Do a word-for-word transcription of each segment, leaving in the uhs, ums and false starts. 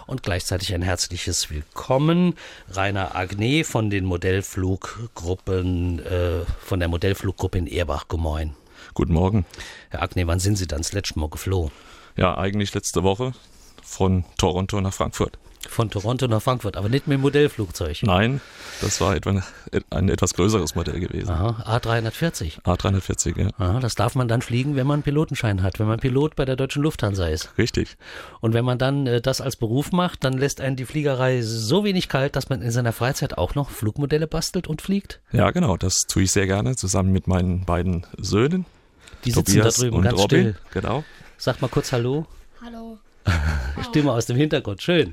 und gleichzeitig ein herzliches Willkommen Rainer Agne von den Modellfluggruppen, äh, von der Modellfluggruppe in Erbach. Guten Morgen. Guten Morgen. Herr Agne, wann sind Sie dann das letzte Mal geflogen? Ja, eigentlich letzte Woche von Toronto nach Frankfurt. Von Toronto nach Frankfurt, aber nicht mit dem Modellflugzeug? Nein, das war etwa ein etwas größeres Modell gewesen. Aha, A dreihundertvierzig. A dreihundertvierzig, ja. Aha, das darf man dann fliegen, wenn man einen Pilotenschein hat, wenn man Pilot bei der Deutschen Lufthansa ist. Richtig. Und wenn man dann äh, das als Beruf macht, dann lässt einen die Fliegerei so wenig kalt, dass man in seiner Freizeit auch noch Flugmodelle bastelt und fliegt? Ja, genau, das tue ich sehr gerne, zusammen mit meinen beiden Söhnen. Die sitzen Tobias da drüben und ganz Robin. still. Genau. Sag mal kurz Hallo. Hallo. Stimme aus dem Hintergrund, schön.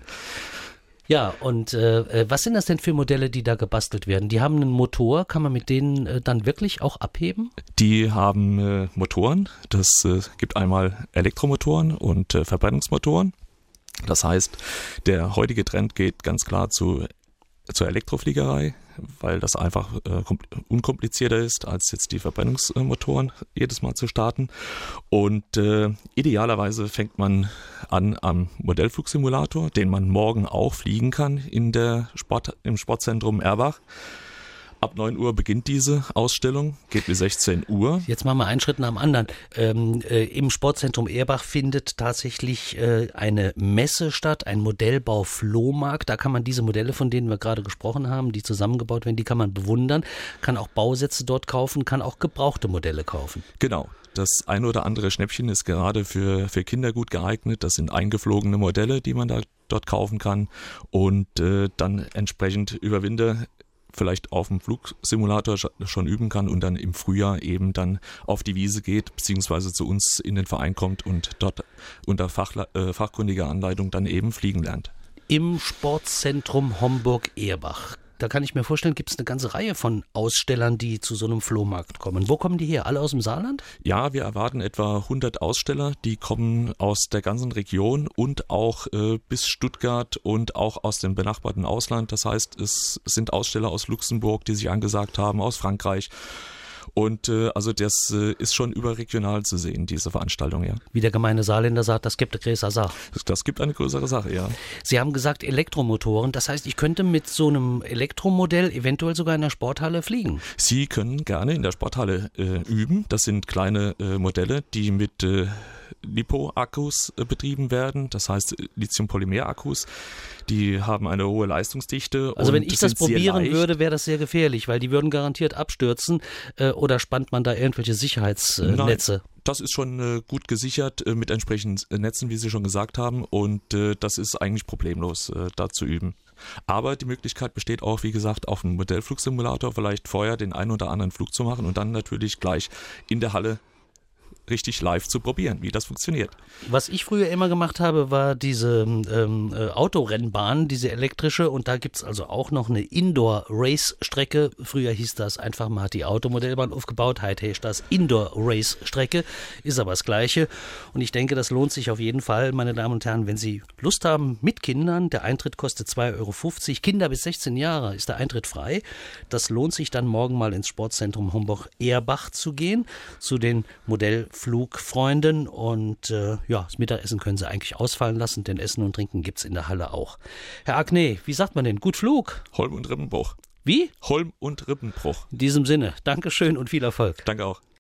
Ja, und äh, was sind das denn für Modelle, die da gebastelt werden? Die haben einen Motor, kann man mit denen äh, dann wirklich auch abheben? Die haben äh, Motoren, das äh, gibt einmal Elektromotoren und äh, Verbrennungsmotoren. Das heißt, der heutige Trend geht ganz klar zu zur Elektrofliegerei, weil das einfach äh, unkomplizierter ist, als jetzt die Verbrennungsmotoren jedes Mal zu starten. Und äh, idealerweise fängt man an am Modellflugsimulator, den man morgen auch fliegen kann in der Sport, im Sportzentrum Erbach. Ab neun Uhr beginnt diese Ausstellung, geht bis sechzehn Uhr. Jetzt machen wir einen Schritt nach dem anderen. Ähm, äh, Im Sportzentrum Erbach findet tatsächlich äh, eine Messe statt, ein Modellbau-Flohmarkt. Da kann man diese Modelle, von denen wir gerade gesprochen haben, die zusammengebaut werden, die kann man bewundern, kann auch Bausätze dort kaufen, kann auch gebrauchte Modelle kaufen. Genau. Das ein oder andere Schnäppchen ist gerade für, für Kinder gut geeignet. Das sind eingeflogene Modelle, die man da dort kaufen kann und äh, dann entsprechend über Winter vielleicht auf dem Flugsimulator schon üben kann und dann im Frühjahr eben dann auf die Wiese geht, beziehungsweise zu uns in den Verein kommt und dort unter Fachla- äh, fachkundiger Anleitung dann eben fliegen lernt. Im Sportzentrum Homburg-Erbach. Da kann ich mir vorstellen, gibt es eine ganze Reihe von Ausstellern, die zu so einem Flohmarkt kommen. Wo kommen die her? Alle aus dem Saarland? Ja, wir erwarten etwa hundert Aussteller, die kommen aus der ganzen Region und auch äh, bis Stuttgart und auch aus dem benachbarten Ausland. Das heißt, es sind Aussteller aus Luxemburg, die sich angesagt haben, aus Frankreich. Und äh, also das äh, ist schon überregional zu sehen, diese Veranstaltung, ja. Wie der gemeine Saarländer sagt, das gibt eine größere Sache. Das, das gibt eine größere Sache, ja. Sie haben gesagt Elektromotoren, das heißt, ich könnte mit so einem Elektromodell eventuell sogar in der Sporthalle fliegen. Sie können gerne in der Sporthalle äh, üben. Das sind kleine äh, Modelle, die mit äh, Lipo-Akkus äh, betrieben werden, das heißt Lithium-Polymer-Akkus. Die haben eine hohe Leistungsdichte. Also und wenn ich das probieren leicht. würde, wäre das sehr gefährlich, weil die würden garantiert abstürzen. Äh, oder spannt man da irgendwelche Sicherheitsnetze? Nein, das ist schon äh, gut gesichert äh, mit entsprechenden Netzen, wie Sie schon gesagt haben. Und äh, das ist eigentlich problemlos, äh, da zu üben. Aber die Möglichkeit besteht auch, wie gesagt, auf dem Modellflugsimulator vielleicht vorher den einen oder anderen Flug zu machen und dann natürlich gleich in der Halle richtig live zu probieren, wie das funktioniert. Was ich früher immer gemacht habe, war diese ähm, äh, Autorennbahn, diese elektrische, und da gibt es also auch noch eine Indoor-Race-Strecke. Früher hieß das einfach, man hat die Automodellbahn aufgebaut, heute heißt das Indoor-Race-Strecke, ist aber das Gleiche. Und ich denke, das lohnt sich auf jeden Fall, meine Damen und Herren, wenn Sie Lust haben mit Kindern. Der Eintritt kostet zwei Euro fünfzig. Kinder bis sechzehn Jahre ist der Eintritt frei. Das lohnt sich dann morgen mal ins Sportzentrum Homburg-Erbach zu gehen, zu den Modell Flugfreunden, und äh, ja, das Mittagessen können Sie eigentlich ausfallen lassen, denn Essen und Trinken gibt es in der Halle auch. Herr Agne, wie sagt man denn? Gut Flug? Holm und Rippenbruch. Wie? Holm und Rippenbruch. In diesem Sinne, Dankeschön und viel Erfolg. Danke auch.